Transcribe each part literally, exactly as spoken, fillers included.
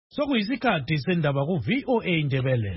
Sokuyisikhathi sendaba ku V O A Indebele.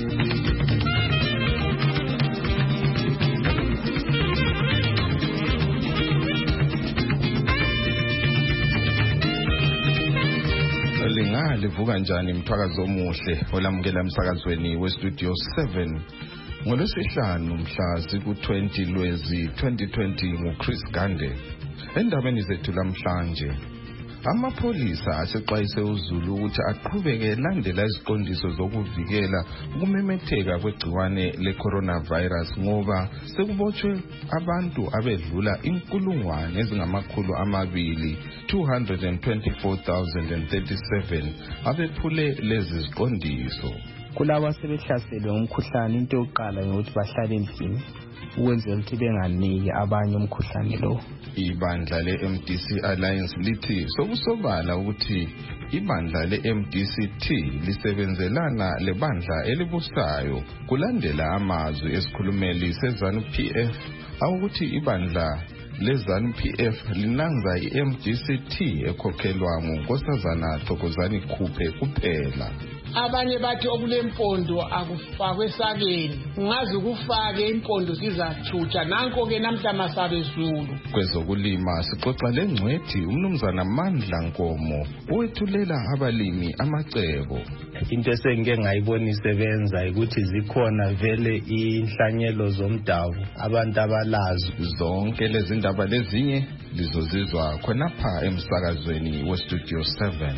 Linga livuka njani mthwakazo omuhle olamukela emsakazweni we Studio seven ngolwesihlanu mhla ziku twenty Lwezi twenty twenty nguChris Gande. Endabeni zethu lamhlanje, amapholisa asexwayise uZulu ukuthi aqhubeke elandela iziqondiso zokuvikela ukumemetheka kwegciwane le-coronavirus ngoba sekubotshwe abantu abedlula inkulungwane ezingamakhulu amabili two hundred twenty-four thousand thirty-seven abephule lezi ziqondiso. Kulabo sebehlaselwe ngumkhuhlane into yokuqala ukuthi bahlale endlini ukwenzela ukuthi benganiki abanye umkhuhlane lo. Ibandla le-M D C Alliance lithi sokusobala ukuthi ibandla le-M D C T lisebenzelana lebandla elibusayo kulandela amazwi esikhulumeli seZanu P F awukuthi ibandla leZanu P F linanza i-M D C T ekhokhelwa nguNkosazana Thokozani Khuphe kuphela. Abanye bathi okulempondo akufakwe esakeni, ungazi ukufake impondo sizathutsha nanko ke namhla masabe Zulu. Kwezokulima sixoxa lengcwethi umnumzana Mandla Nkomo owethulela abalimi amacebo. Into esengike ngayibona isebenza ukuthi zikhona vele inhlanyelo zomdabu abantu abalazo. Zonke lezi ndaba lezinye lizozizwa khonapha emsakazweni we Studio seven.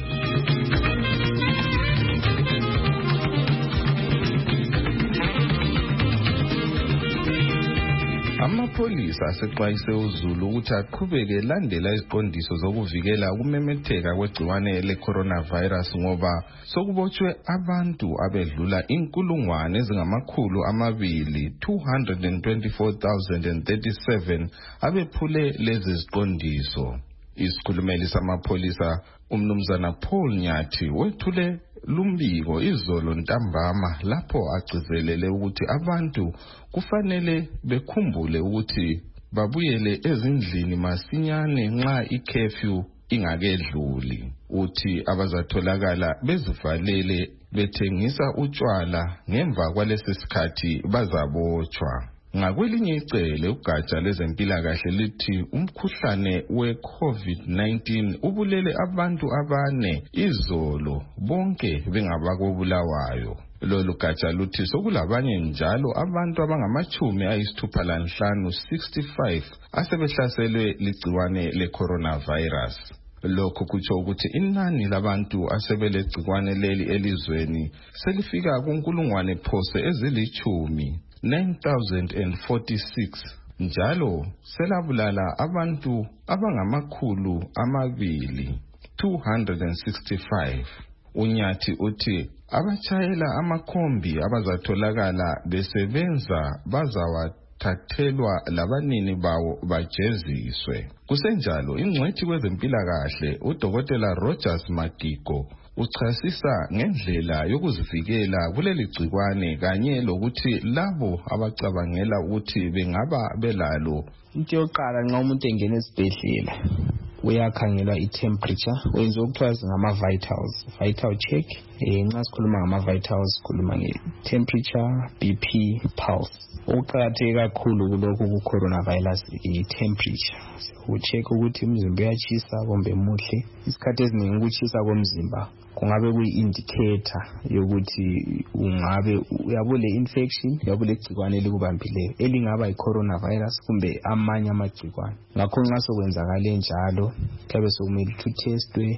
Amapholisa asexwayise uZulu ukuthi aqhubeke elandela iziqondiso zokuvikela ukumemetheka kwegciwane le-coronavirus ngoba sokubotshwe abantu abedlula inkulungwane ezingamakhulu amabili two hundred twenty-four thousand thirty-seven abephule lezi ziqondiso. Isikhulumeli samapholisa umnumzana Paul Nyathi wethule lumbiko izolo ntambama lapho agcizelele ukuthi abantu kufanele bekhumbule ukuthi babuyele ezindlini masinyane nxa i-curfew ingakedluli. Uthi abazatholakala bezivalele bethengisa utshwala ngemva kwalesi sikhathi bazabotshwa. Ngakwelinye icele ugatsha lezempilakahle lithi umkhuhlane we-COVID nineteen ubulele abantu abane izolo bonke bengabakobulawayo. Lolu gatsha luthi sokulabanye njalo abantu abangamachumi ayisithupha lanhlanu sixty-five asebehlaselwe ligciwane le-coronavirus. Lokho kutsho ukuthi inani labantu asebelegciwane leli elizweni selifika kunkulungwane phose ezilichumi nine thousand forty-six njalo selabulala abantu abangamakhulu amabili two hundred sixty-five. Unyathi uthi abachayela amakhombi abazatholakala besebenza bazawathathelwa labanini bawo bajeziswe. Kusenjalo ingcwethi kwezempilakahle uDokotela Rogers Madiko uchasisa ngendlela yokuzivikela kuleli gciwane kanye lokuthi labo abacabangela ukuthi bengaba belalo. Into yokuqala nxa umuntu engena esibhedlela uyakhangelwa i-temperature, wenziwa okuthiwa ngama vitals, vital check. Eh nxa sikhuluma ngama vitals sikhuluma nge-temperature, B P, pulse. Ukuqakatheke kakhulu kulokhu ku-coronavirus i-temperature. Ucheck ukuthi umzimba uyachisa kumbe muhle. Isikhathi eziningi ukuchisa komzimba kungabe kuyi-indicator yokuthi ungabe uyabule infection, uyabule igcikwane elikubambileyo elingaba yi-coronavirus kumbe amanye amagcikwane. Ngakho nxa sokwenzakale njalo kuyabe sokumele uthestwe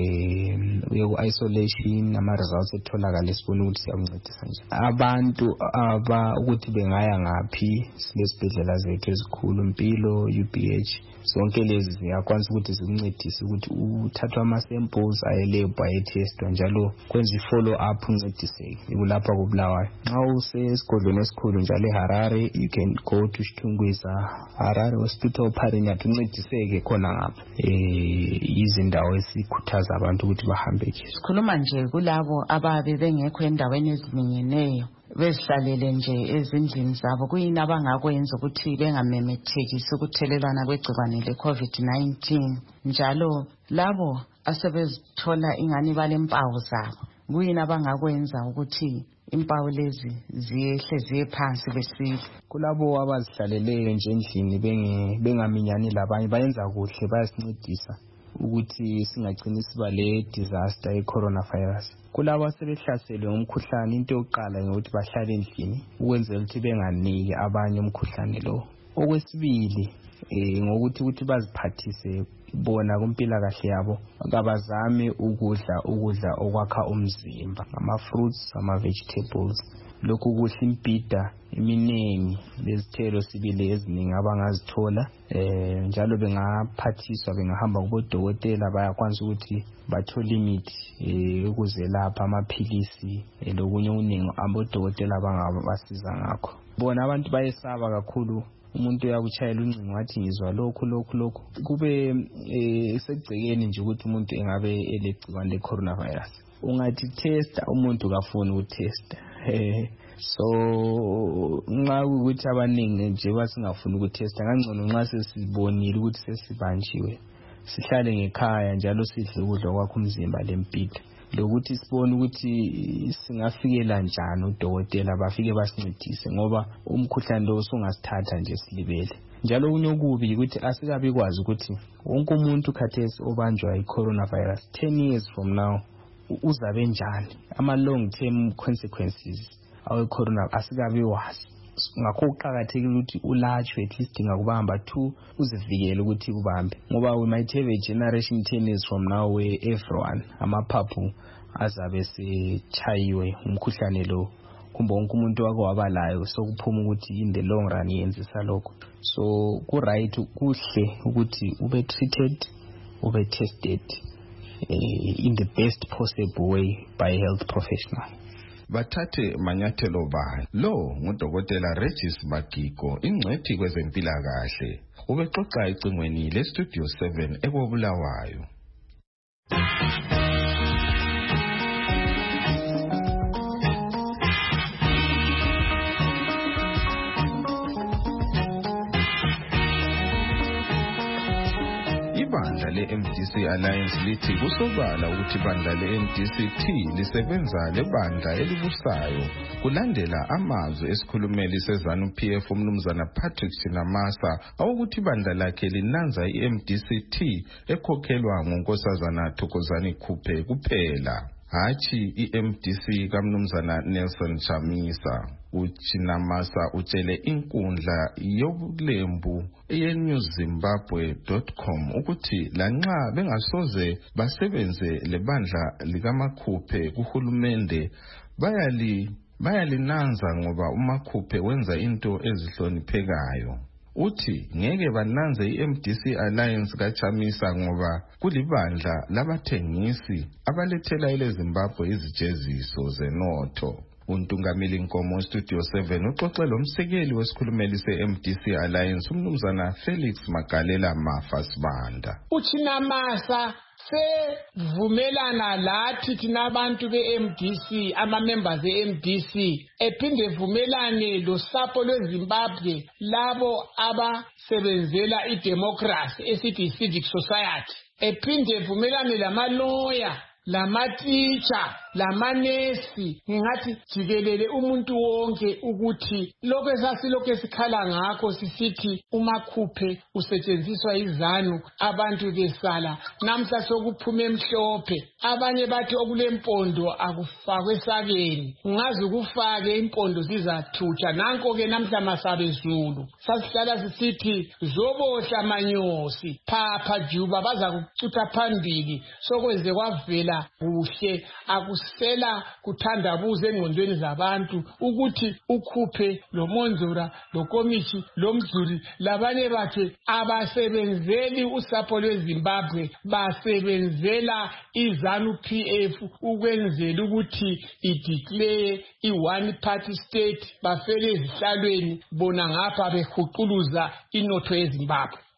eh uye ku-isolation ama results etholakala sibone ukuthi siyakuncedisa nje. Abantu aba ukuthi bengaya ngaphi silesibhedlela zethu ezikhulu Mpilo, U B H, zonke lezi ziyakwanisa ukuthi zikuncedise ukuthi uthathwe ama-samples ayelebhu ayethestwa njalo kwenza i-follow up uncediseke kulapha kubulawayo. Nxa usesigodlweni esikhulu njalo eHarare you can go to Chitungwiza Harare Hospital Parinyati uncediseke khona ngapha. Eh izindawo esikhuthaza abantu ukuthi bahambe nje. Sikhuluma nje kulabo ababe bengekho endaweni eziminyeneyo bezihlalele nje ezindlini zabo, kuyini abangakwenza ukuthi bengamemethekisi ukuthelelwana kwegciwane le-COVID nineteen. Njalo labo asebezithola ingane balempawu zabo. Kuyini abangakwenza ukuthi impawu lezi ziyehle ziye phansi besile? Kulabo abazihlaleleyo nje endlini bengaminyani labanye bayenza kuhle, bayasincedisa ukuthi singagcini siba le disaster ye-coronavirus. Kulabo asebehlaselwe ngumkhuhlane, into yokuqala ukuthi bahlale endlini ukwenzela ukuthi benganiki abanye umkhuhlane lo. Okwesibili eh ngokuthi ukuthi baziphathise bona kumpilakahle yabo, akabazame ukudla ukudla okwakha umzimba, ama fruits, ama vegetables, lokhu kuhle, impida eminingi lezithelo sibili eziningi abangazithola. Eh njalo bengaphathiswa, bengahamba kubodokotela, bayakwanisa ukuthi bathole imithi ukuzelapha, amaphilisi lokunye uningi abodokotela bangabasiza ngakho. Bona abantu bayesaba kakhulu, umuntu uyakuchayela uncingo wathi ngizwa lokhu lokhu lokhu, kube esegcekeni nje ukuthi umuntu engabe elegciwane le coronavirus. Ungathi test, umuntu kafuni ukutesta. So nxa ukuthi abaningi nje basingafuni ukutesta, ngangcono nxa sesibonile ukuthi sesibanjiwe sihlale ngekhaya njalo sidle ukudla kwakho umzimba lempilo, lokuthi sibone ukuthi singafikela njani udokotela bafike basincedise, ngoba umkhuhlane lo sungasithatha nje silibele. Njalo unye okubi ukuthi asikabi kwazi ukuthi wonke umuntu khathesi obanjwa i-coronavirus ten years from now uzabe njani, ama long term consequences awe corona asikabi wazi. Ngakho kuqakathekile ukuthi ulatshwe at least ngakubamba two uzivikele ukuthi kubambe, ngoba we might have a generation ten years from now where everyone amaphaphu azabe sechayiwe umkhuhlane lo, kumbe wonke umuntu wake wabalayo, sokuphuma ukuthi in the long run yenzisa lokho. So ku right kuhle ukuthi ube treated, ube tested uh, in the best possible way by a health professional. Bathathe manyathelo bani? Lo ngudokotela Regis Magiko, ingcwethi kwezempilakahle, ubexoxa ecingweni le Studio seven eKobulawayo. Ibandla le-M D C Alliance lithi kusobala ukuthi ibandla le-M D C T lisebenza lebandla elibusayo kulandela amazwi esikhulumeli sezanu P F umnumzana Patrick Chinamasa awukuthi ibandla lakhe linanza i-M D C T ekhokhelwa ngunkosazana Thokozani Khuphe kuphela, hachi i-M D C kamnumzana Nelson Chamisa. Uchinamasa utshele inkundla yobulembu ye-new zimbabwe dot com ukuthi lanxa bengasoze basebenze lebandla likaMakhuphe kuhulumende bayali bayalinanza ngoba uMakhuphe wenza into ezihloniphekayo. Uthi ngeke bananze i-M D C Alliance kaChamisa ngoba kulibandla labathengisi abalethela ile Zimbabwe izijeziso zenotho. Untungameli Nkomo Studio seven uxoxela umsekeli wesikhulumeli se-M D C Alliance umnumzana Felix Magalela Mafasibanda. Uchinamasa sevumelana lathi thina abantu be-M D C, ama-members e-M D C, ephinde vumelane losapho lweZimbabwe labo abasebenzela idemocracy esithi i-civic society, ephinde vumelane lamaloya, lama-teacher, lamanesi, ngingathi jikelele umuntu wonke ukuthi lokho esasilokho esikhala ngakho sisithi uMakhuphe usetshenziswa izanu abantu besala namhla sokuphume emhlophe, abanye bathi okulempondo akufakwe esakeni, ngazi ukufake impondo zizathutsha. Nanko ke namhla masabezulu sasihlala sisithi zobohla manyosi phapha juba baza kucutha phambili, sokwenze kwavela kuhle akusela kuthandabuza engqondweni zabantu ukuthi ukhuphe lo Monzura lo Komishi lo Mzuri labanye bakhe abasebenzeli usapho lweZimbabwe, basebenzela izanu P F ukwenzela ukuthi ideclare i-one party state, bafele ezihlalweni bona ngapha behuquluza inotho yeZimbabwe.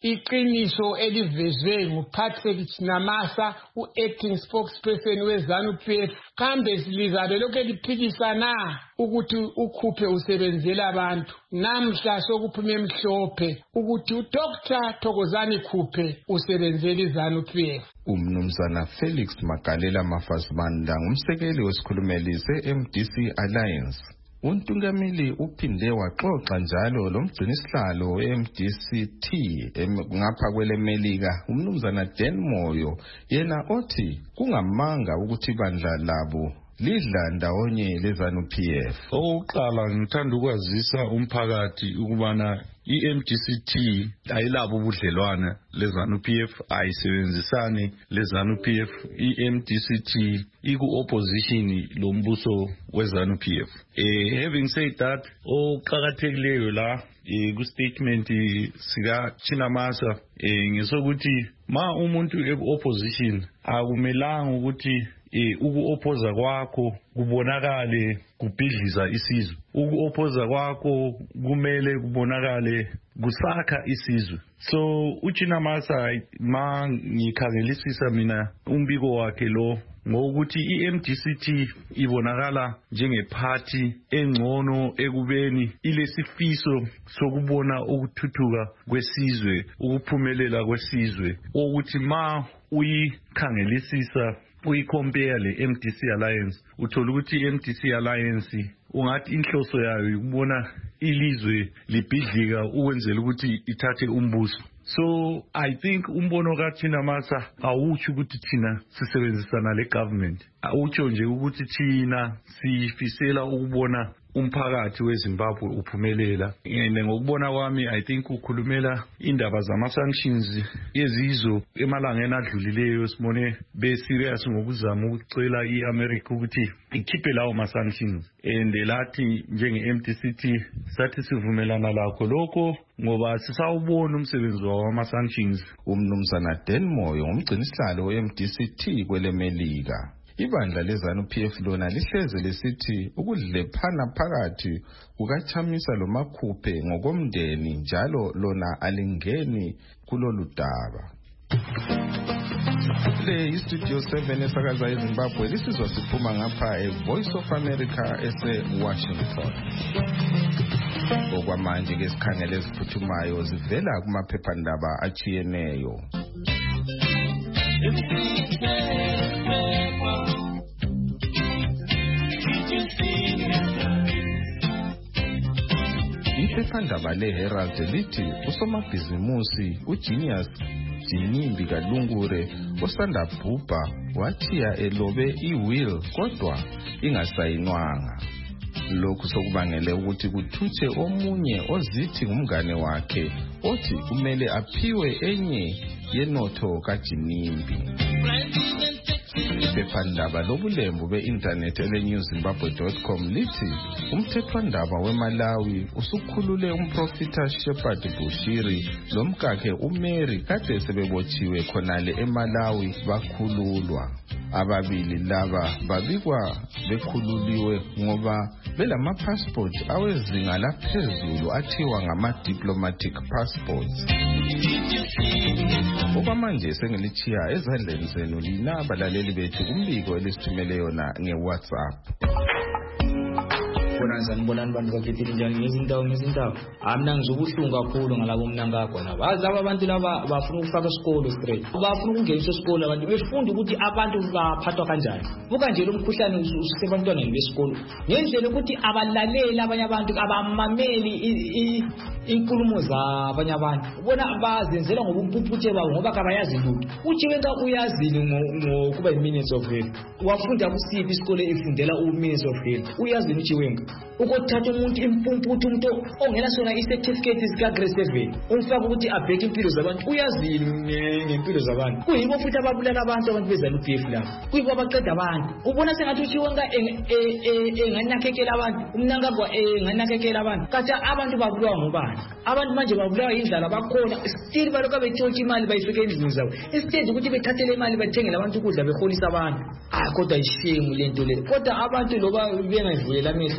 iqiniso elivezwe nguPatrick Namasa u-acting spokesperson weZANU-P F kambe silizabe lokho liphikisana ukuthi ukhuphe usebenzela abantu namhla sokuphume emhlophe ukuthi uDr Thokozani Khuphe usebenzela iZANU-P F. Umnumzana Felix Magalela Mafazimanda ngumsekeli wesikhulumeli se-M D C Alliance. Untungameli uphinde waxoxa njalo lomgcinisihlalo we-M D C T ngapha kwelemelika umnumzana Dan Moyo yena othi kungamanga ukuthi bandla labo lidla ndawonye leZANU-P F. Oqala ngithanda ukwazisa umphakathi ukubana i-M D C T ayilabo ubudlelwane leZANU-P F, ayisebenzisani leZANU-P F. I-M D C T iku-opposition lombuso weZANU-P F. Eh, having said that, oqhakathekileyo la eh ku statement sika Chinamasa eh ngesokuthi ma umuntu eku-opposition akumelanga ukuthi eh uku-opposa kwakho kubonakale kubhidliza isizwe. Uku-opposa kwakho kumele kubonakale kusakha isizwe. So uChinamasa ma ngikhangelisisa mina umbiko wakhe lo ngokuthi i-M D C T ibonakala njengephathi engcono ekubeni ilesifiso sokubona ukuthuthuka kwesizwe, ukuphumelela kwesizwe, ukuthi ma uyikhangelisisa uyicompare le-M D C Alliance uthola ukuthi i-M D C Alliance ungathi inhloso yayo ukubona ilizwe libhidlika ukwenzela ukuthi ithathe umbuso. So I think umbono kaChinamasa awuthi ukuthi thina sisebenzisana le government, awutsho nje ukuthi thina sifisela ukubona umphakathi weZimbabwe uphumelela. And ngokubona kwami I think ukhulumela indaba zama sanctions yezizo emalangeni adlulileyo sibone be serious ngokuzama ukucela iAmerica ukuthi ikhiphe lawo ma sanctions. And lathi njenge-M D C T sathi sivumelana lakho lokho ngoba sisawubona umsebenzi wama sanctions. Umnumzana Dan Moyo ngumgcinisihlalo we-M D C T kwelemelika. Ibandla leZANU-P F lona lihleze lesithi ukudlephana phakathi kukaChamisa loMakhuphe ngokomndeni njalo lona alingeni kulolu daba. Le iStudio seven esakaza eZimbabwe lisizwa siphuma ngapha eVoice of America ese-Washington. Okwamanje ke sikhangele eziphuthumayo zivela kumaphephandaba achiyeneyo. Iphephandaba leHerald lithi usomabhizimusi uGenius Jinimbi Kalungure osanda bhubha wathiya elobe iwill kodwa ingasayinwanga. Lokhu sokubangele ukuthi kuthutshe omunye ozithi ngumngane wakhe othi kumele aphiwe enye yenotho kaJinimbi. Iphephandaba lobulembu be-internet ele-newzimbabwe dot com lithi umthethwandaba weMalawi usukhulule umprofita Shepherd Bushiri lomkakhe uMary kade sebebotshiwe khonale eMalawi bakhululwa. Ababili laba babikwa bekhululiwe ngoba belama-passport awezinga laphezulu athiwa ngama-diplomatic passports. Okwamanje sengilichiya ezandleni zenu lina balaleli bethu kumbiko elisithumele yona nge-WhatsApp. Khona sanibonani bantu bakhethile njani ngezindawo ngezindawo. Amna ngizobuhlungu kakhulu ngalabo mnanga khona. Bazi abantu laba bafuna ukufaka isikolo straight. Bafuna ukungenisa isikolo abantu befunda ukuthi abantu baphathwa kanjani. Buka nje lo mkhuhlane usebantwaneni besikolo. Ngendlela ukuthi abalaleli abanye abantu abamameli inkulumo zabanye abantu. Ubona bazenzela ngobumpuphuthe babo ngoba kabayazi lutho. Uthi wenza uyazile ngokuba i-minutes of health. Wafunda kusiphi isikole efundela u-minutes of health. Uyazi uthi wenza ukuthatha umuntu impumputhu umuntu ongena sona i-certificate sika grade seven umfaka ukuthi abheke impilo zabantu uyazini ngempilo zabantu kuyibo futhi ababulala abantu abantu beZANU-P F lapho kuyibo abaqeda abantu ubona sengathi uthi wonga enganakekela abantu umnangagwa enganakekela abantu kathi abantu babulawa ngobani abantu manje babulawa indlala bakhona still baloka bethola imali bayifike endlini zabo instead ukuthi bethathele imali bathengele abantu ukudla beholisa abantu ah kodwa ishame lento le kodwa abantu loba bengayivulela amehlo le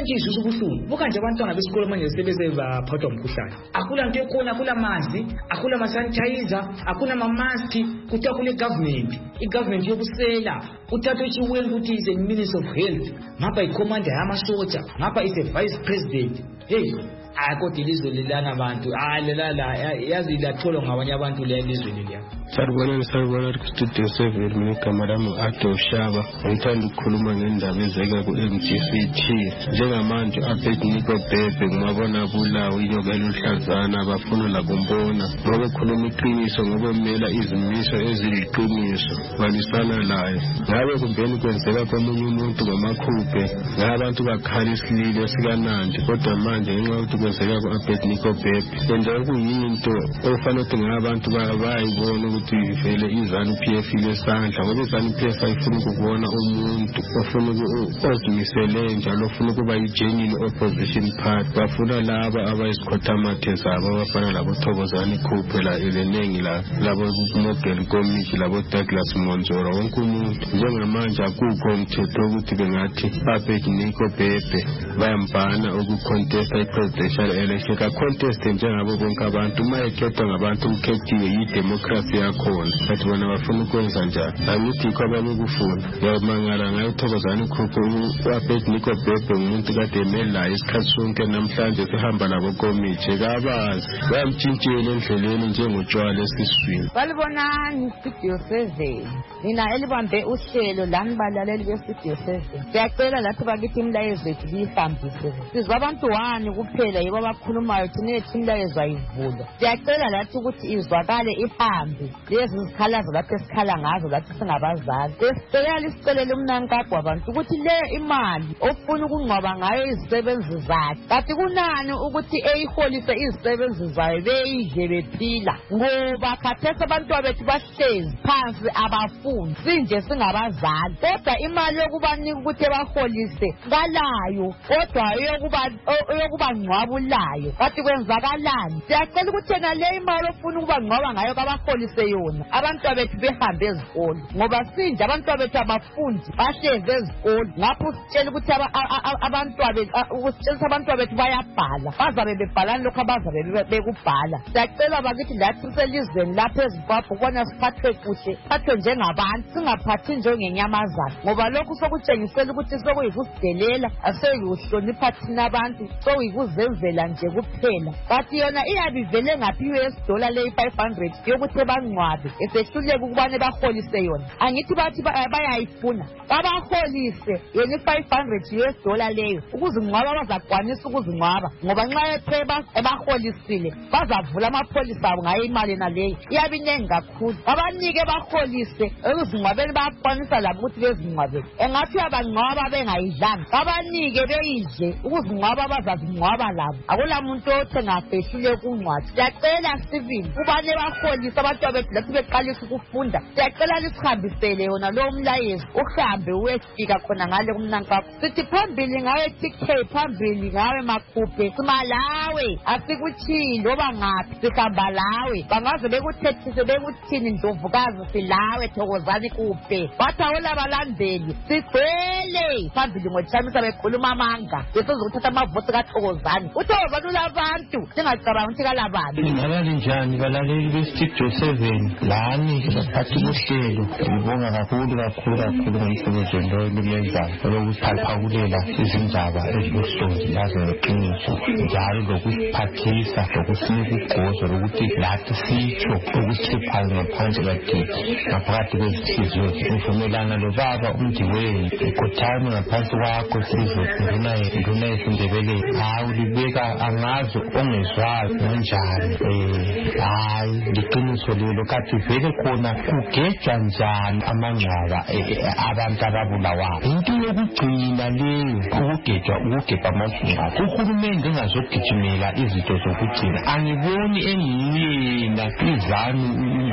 nje izwe ubuhlungu buka nje abantwana besikole manje sebeze baphathwa umkhuhlane akula nto ekhona akula manzi akula ama sanitizer akuna ama mask kuthiwa kule government igovernment yokusela uthatha ichiwele ukuthi is a minister of health ngapha i-commander yamasotsha ngapha is a vice president hey akho ilizwe lelana abantu alela yazi latholwa ngabanye abantu le lizwe leliya Sarubona sarubona ku-studio seven minigama lami Ado Shaba ngithanda ukukhuluma ngendaba ezeka ku-M D C T njengamanje u-Abednego Bhebhe ngibabona bulawo inyoka eluhlazana bafuna la kumbona ngoba khuluma iqiniso ngoba emela izimiso eziliqiniso balisana laye ngabe kumbeni kwenzeka komunye umuntu ngamakhuphe ngabantu bakhala isililo sikanandi kodwa manje ngenxa yokuthi kwenzeka ku-Abednego Bhebhe yenza kuyinto ofanele ukuthi ngabantu bayayibona ukuthi vele izanu P F lesandla ngoba izanu P F ayifuna ukubona umuntu ofuna ukuzimisele njalo ofuna ukuba i-genuine opposition party bafuna laba abayisikhothamathi zabo abafana labo Thokozani Khuphe la elenengi la labo Mogel Committee labo Douglas Monzora wonke umuntu njengamanje akukho umthetho ukuthi bengathi Abednego Bhebhe bayambana ukucontesta i-presidential election ka contest njengabo bonke abantu uma ekhethwa ngabantu ukhethiwe yi-democracy yakhona bathi bona bafuna ukwenza njani angithi kwabanye ukufuna yamangala ngayo Thokozani Khuphe u-Abednego Bhebhe umuntu kade emelayo isikhathi sonke namhlanje sihamba labo committee kabazi bayamtshintshela endleleni njengotshwala esiswini balibonani studio seven mina elibambe uhlelo lani balaleli be-studio seven siyacela lapho bakithi imlayezo yethu liyihambise sizwa abantu wani kuphela yibo abakhulumayo thina yethu imlayezo ayivulwa siyacela lathi ukuthi izwakale ihambe lezi zikhalazo lapho esikhala ngazo lathi singabazali sesicela isicelele umnankagwa abantu ukuthi leyo imali ofuna ukungcwaba ngayo izisebenzi zakhe kanti kunani ukuthi eyiholise izisebenzi zayo beyidle bephila ngoba khathesi abantu bethu bahlezi phansi abafundi sinje singabazali kodwa imali yokubanika ukuthi baholise ngalayo kodwa yokuba yokuba ngcwabulayo kanti kwenzakalani siyacela ukuthi yena le imali ofuna ukuba ngcwaba ngayo kabaholise yona abantu bethu behambe ezikolo ngoba sinje abantu bethu abafundi bahlezi ezikolo ngapho sitshela ukuthi abantu bethu ukuthi abantu bethu bayabhala bazabe bebhalana lokho abazabe bekubhala siyacela bakithi lathi selizweni lapha eZimbabwe kubona siphathwe kuhle siphathwe njengabantu singaphathi njengenyamazana ngoba lokhu sokutshengisela ukuthi sokuyikusidelela aseyuhlonipha thina abantu sokuyikuzenzela nje kuphela kanti yona iyabivele ngaphi U S dollar le five hundred yokuthi bangcwabe esehluleka ukubane baholise yona angithi bathi bayayifuna babaholise yona five hundred U S dollar leyo ukuzingcwaba bazakwanisa ukuzingcwaba ngoba nxa etheba ebaholisile bazavula amapholisa abo ngayo imali naleyo iyabinengi kakhulu abanike baholise ukuzingcwabeni bayakwanisa labo ukuthi bezingcwabele engathi abangcwaba bengayidlanga abanike beyidle ukuzingcwaba bazazingcwaba labo akula muntu othenga fehlule kungcwaba siyacela sivile kubane baholise abantu bethu lathi beqalisa ukufunda siyacela lisihambisele yona lo mlayezo uhambe uyefika khona ngale kumnankakho sithi phambili ngawe T K phambili ngawe Makhuphe simalawe asikuthini loba ngaphi sihamba lawe bangaze bekuthethise bekuthini Ndlovukazi silawe Thokozani Khuphe bathi awula balandeli sigcwele phambili ngochamisa bekhuluma amanga besizokuthatha amavoti kaThokozani uThokozani ulabantu singacabanga ukuthi kalabani ingalali njani balaleli be-studio seven lani baphathi bohlelo ngibonga kakhulu kakhulu kakhulu ngomsebenzi endowenzayo olokuphakulela izindaba ezibuhlungu lazo ngeqiniso njalo lokusiphathisa lokusinika ugqozo lokuthi lathi sitsho ukusihluphayo ngaphansi kwagedi ngaphakathi kwezihliziyo ngivumelana lobaba umdiweni ikhothame ngaphansi kwakho sizwe nduna esindebeleni hayi ulibeka angazi ongezwayo ngonjani um hayi liqiniso lelo kathi vele khona kugejwa njani amangcwaba abantu ababulawayo into yokugcina leyo ukugejwa ukugebha amangcwaba uhulumende engazogijimela izinto zokugcina angiboni engiyena izanu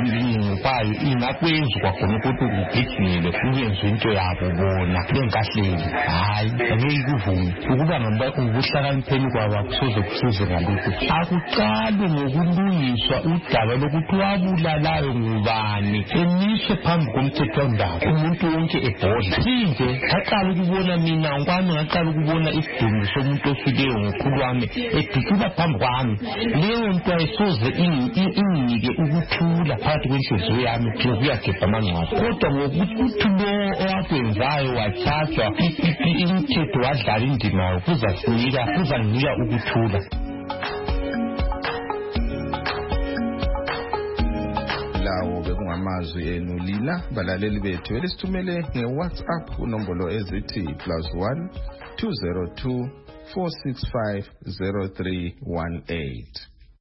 kwayo ingakwenzwa khona ukuthi kugijimele kuyenziwe into yabo bona bengahleli hayi angeke kuvume ukuba ubuhlakanipheni kwaba akusoze kusize ngalokho. Akuqale ngokulungiswa udaba lokuthi wabulalayo ngubani, emiswe phambi komthethwandaba, umuntu wonke ebhodla. Sinje aqala ukubona mina ngokwami, ngaqala ukubona isidumbu somuntu ofileyo ngokhulu wami edicula phambi kwami. Leyo nto ayisoze inginike ukuthula phakathi kwenhliziyo yami ukuyagebha amangcwaba. Kodwa ngokuthi lo owakwenzayo wathathwa imithetho wadlala indima yayo, kuzasinika kuzanginika ukuthula. Lawo bekungamazwi enu lina balaleli bethu elisithumele nge-WhatsApp unombolo ezithi plus one two zero two four six five zero three one eight.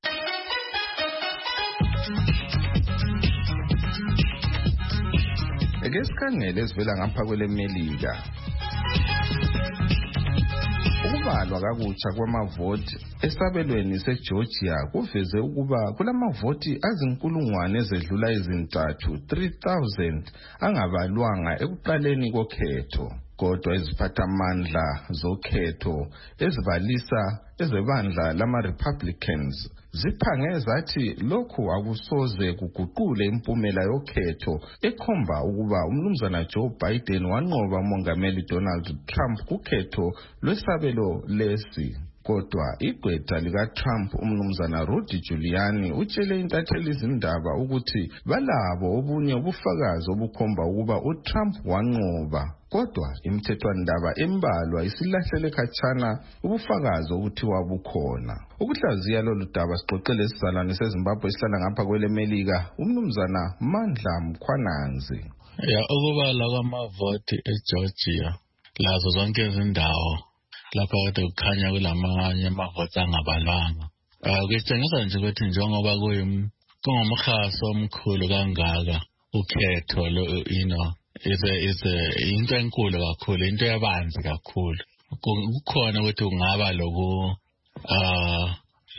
Ake sikhangele ezivela ngapha kwele Melika. Ukubalwa kakutsha kwamavoti esabelweni seGeorgia kuveze ukuba kulamavoti azinkulungwane ezedlula izintathu three thousand angabalwanga ekuqaleni kokhetho. Kodwa iziphathamandla zokhetho ezibalisa ezebandla lama-Republicans ziphange zathi lokhu akusoze kuguqule impumela yokhetho ekhomba ukuba umnumzana Joe Biden wanqoba umongameli Donald Trump kukhetho lwesabelo lesi. Kodwa igqwetha lika-Trump umnumzana Rudy Giuliani utshele intatheli izindaba ukuthi balabo obunye ubufakazi obukhomba ukuba uTrump wanqoba. Kodwa imithethwandaba embalwa isilahlele khatshana ubufakazi okuthiwa bukhona. Ukuhlaziya lolu daba sixoxele isizalwane seZimbabwe esihlala ngapha kwele Melika, umnumzana Mandla Mkhwananzi. Ya ukubala kwamavoti eGeorgia lazo zonke izindawo lapha kade kukhanya kulamanye amavoti angabalwanga. Kutshengisa nje ukuthi njengoba kungumkhaso omkhulu kangaka ukhetho you know is a is a into enkulu kakhulu, into yabanzi kakhulu. Kukhona ukuthi kungaba loku uh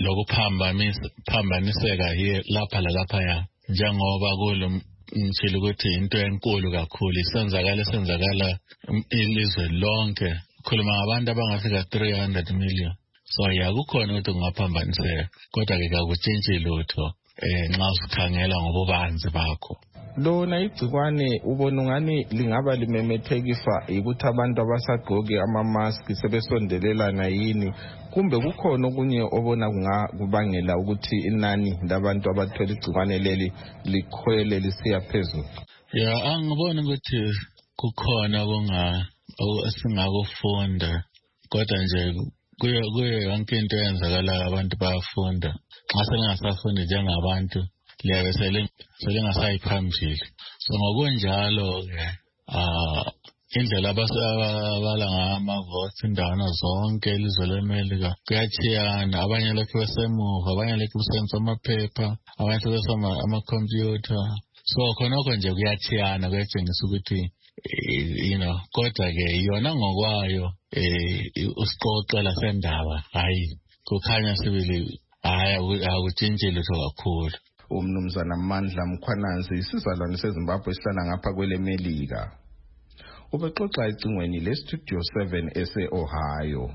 lokuphambaniseka here lapha lalapha ya, njengoba kulo ngitshela ukuthi into enkulu kakhulu isenzakala isenzakala ilizwe lonke, khuluma ngabantu abangafika three hundred million. So ya kukhona ukuthi kungaphambaniseka, kodwa ke akutshintshi lutho eh nxa usikhangela ngobubanzi bakho. Lona igcikwane ubona ngani lingaba limemethekiswa ukuthi abantu abasagqoke ama-mask sebesondelelana yini, kumbe kukhona okunye obona kungakubangela ukuthi inani labantu abathola igcikwane leli likhwele lisiya phezulu? Ya angibona ukuthi kukhona kunga singakufunda, kodwa nje kuye kuye yonke into eyenzakala abantu bayafunda. Xa selingasafundi njengabantu liyabe selingasayiphambili. So ngokunjalo ke ah indlela abasabala ngamavoti indawana zonke elizwe leMelika kuyachiyana. Abanye lokhu besemuva, abanye lokhu besenza amaphepha, abanye sebesoma amakhompyutha. So khonokho nje kuyachiyana, kuyatshengisa ukuthi you know, kodwa ke yona ngokwayo eh usiqoqela sendaba hayi kukhanya sibili hayi akutshintshi lutho kakhulu. Umnumzana Mandla Mkhwananzi isizalwane seZimbabwe esihlala ngapha kwele Melika ubexoxa ecingweni le Studio seven ese-Ohio.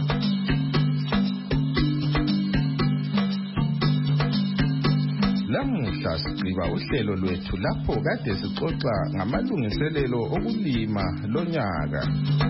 Lamuhla sigqiba uhlelo lwethu lapho kade sixoxa ngamalungiselelo okulima lonyaka.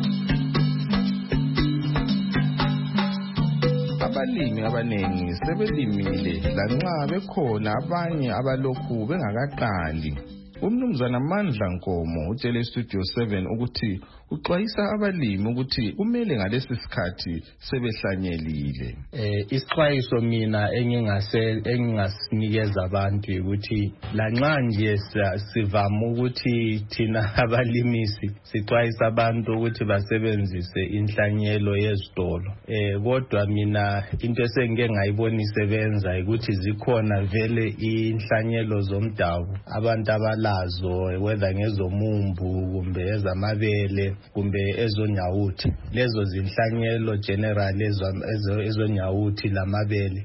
Abalimi abanengi sebelimile lanxa bekhona abanye abalokhu bengakaqali. Umnumzana Mandla Nkomo utshele Studio seven ukuthi uxwayisa abalimi ukuthi kumele ngalesi sikhathi sebehlanyelile. Eh isixwayiso mina engingase engingasinikeza abantu ukuthi lanxa nje sivama ukuthi thina abalimisi sixwayisa abantu ukuthi basebenzise inhlanyelo yezitolo. Eh kodwa mina into esengike ngayibona isebenza ukuthi zikhona vele inhlanyelo zomdabu abantu abalazo, whether ngezomumbu kumbe ezamabele kumbe ezonyawuthi. Lezo zinhlanyelo general ezo ezonyawuthi lamabele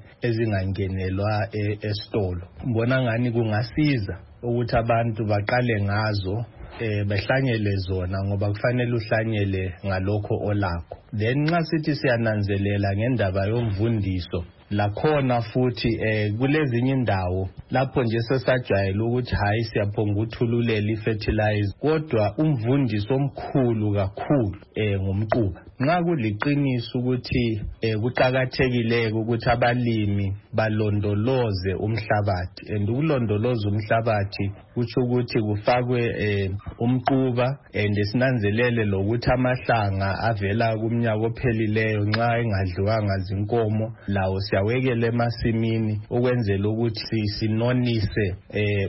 ezingangenelwa esitolo. Mbona ngani kungasiza ukuthi abantu baqale ngazo eh behlanyele zona ngoba kufanele uhlanyele ngalokho olakho. Then nxa sithi siyananzelela ngendaba yomvundiso lakhona futhi eh kulezinye indawo lapho nje sesajwayele ukuthi hayi siyaphonga ukuthululela ifertilizer kodwa umvundiso omkhulu kakhulu eh ngumquba. Nxa kuliqiniso ukuthi eh kuqhakathekile ukuthi abalimi balondoloze umhlabathi and ukulondoloza umhlabathi kutsho ukuthi kufakwe eh umquba and sinanzelele lokuthi amahlanga avela kumnyaka ophelileyo nxa engadliwanga zinkomo lawo siyawekele emasimini ukwenzela ukuthi sinonise eh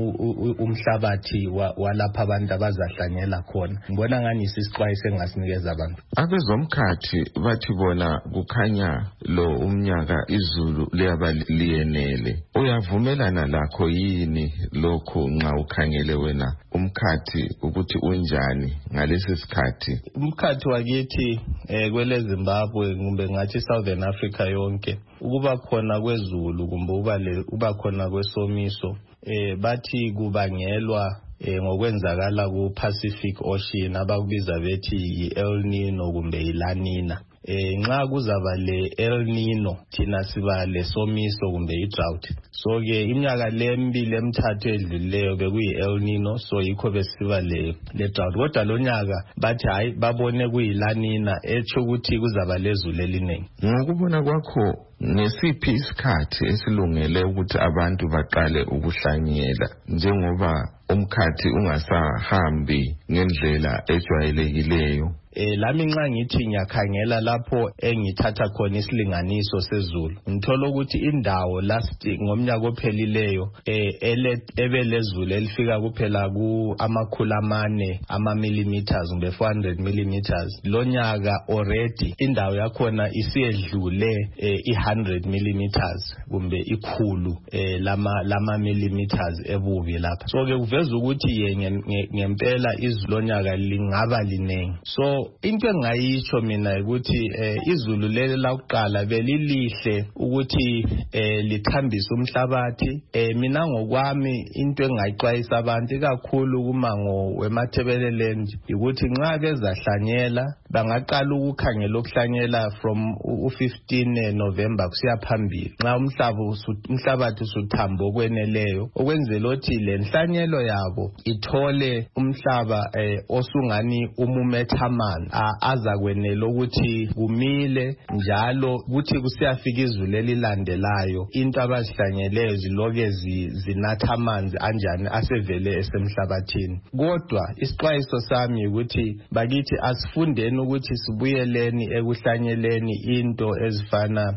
umhlabathi walapha abantu abazahlanyela khona. Ngibona ngani isixwayiso engasinikeza abantu. Abezomkhathi bathi bona kukhanya lo umnyaka izulu liyabaliyenele. Uyavumelana lakho yini lokho nxa ukhangele wena umkhathi ukuthi unjani ngalesi sikhathi? Umkhathi wakithi eh kwele Zimbabwe kumbe ngathi Southern Africa yonke ukuba khona kwezulu kumbe uba le uba khona kwesomiso eh bathi kubangelwa eh ngokwenzakala ku Pacific Ocean abakubiza bethi yi-El Nino kumbe yi-La-Nina. Eh nxa kuzaba le El Nino thina siba le somiso kumbe i-drought. So ke iminyaka lemibili emithathu edlulileyo bekuyi El Nino so yikho besiba le le drought. Kodwa lonyaka bathi hayi babone kuyi-La Nina etsho ukuthi kuzaba lezulu eliningi. Ngokubona kwakho ngesiphi isikhathi esilungele ukuthi abantu baqale ukuhlanyela njengoba umkhathi ungasahambi ngendlela ejwayelekileyo? Eh lami nxa ngithi ngiyakhangela lapho engithatha khona isilinganiso sezulu ngithola ukuthi indawo last ngomnyaka ophelileyo eh ebelezulu elifika kuphela ku amakhulu amane ama millimeters kumbe four hundred millimeters lonyaka already indawo yakhona isiyedlule eh one hundred millimeters kumbe ikhulu eh lama lama millimeters ebubi lapha. So ke kuveza ukuthi ye ngempela izulu lonyaka lingaba linengi. So into engayitsho mina ukuthi eh, izulu leli lakuqala belilihle ukuthi eh, lithambise umhlabathi. Eh, mina ngokwami into engayixwayisa abantu kakhulu kumango wemathebeleleni ukuthi nxa bezahlanyela bangaqala ukukhangela ukuhlanyela from u-fifteen November kusiya phambili nxa umhlaba umhlabathi usuthambo okweneleyo okwenzela ukuthi le nhlanyelo yabo ithole umhlaba eh, osungani umumethama aza kwenela ukuthi kumile njalo ukuthi kusiyafika izulu elilandelayo into abazihlanyeleyo ziloke zinatha amanzi anjani asevele esemhlabathini. Kodwa isixwayiso sami ukuthi bakithi asifundeni ukuthi sibuyeleni ekuhlanyeleni into ezifana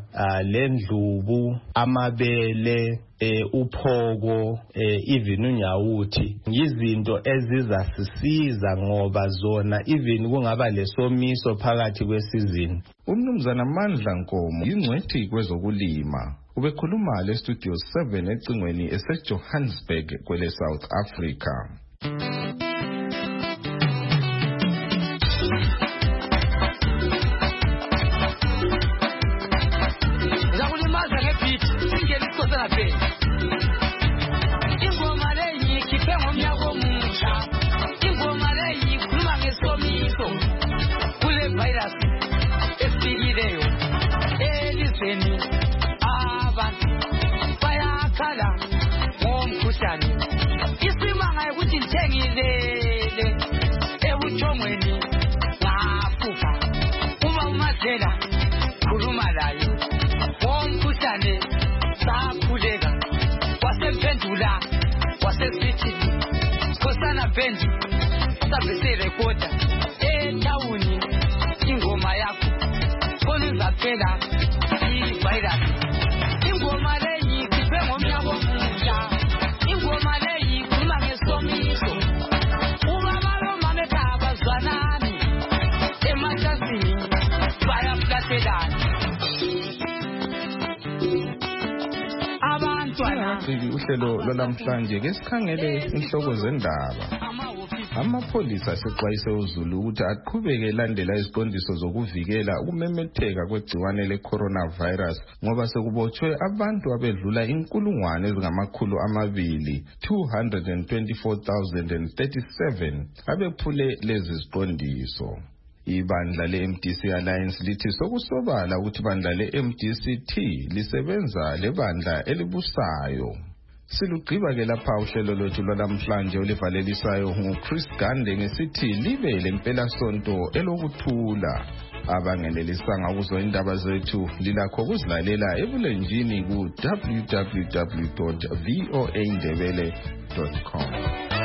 lendlubu, amabele, eh uphoko, eh even unyawuthi yizinto ezizasisiza ngoba zona even kungaba lesomiso phakathi kwesizini. Umnumzana Mandla Nkomo ingcwethi kwezokulima ubekhuluma le studio seven ecingweni eseJohannesburg kwele South Africa. Bendi sabese rekota e tauni ingoma yako koni zapenda i virus ingoma leyi kipengo myabo muja ingoma leyi kuma ngesomiso uba malo mame kaba zwanani emachasini baya flatedani abantwana uhlelo lwalamhlanje ke sikhangele inhloko zendaba. Amapholisa asexwayise uZulu ukuthi aqhubeke elandela iziqondiso zokuvikela ukumemetheka kwegciwane le-coronavirus ngoba sekubotshwe abantu abedlula inkulungwane ezingamakhulu amabili two hundred twenty-four thousand thirty-seven abephule lezi ziqondiso. Ibandla le-M D C Alliance lithi sokusobala ukuthi ibandla le-M D C T lisebenza lebandla elibusayo. Silugqiba ke lapha uhlelo lwethu lwalamhlanje olivalelisayo nguChris Gande ngesithi libe lempelasonto elokuthula. Abangenelisanga ukuzwa indaba zethu lilakho ukuzilalela ebulenjini ku w w w dot v o a ndebele dot com.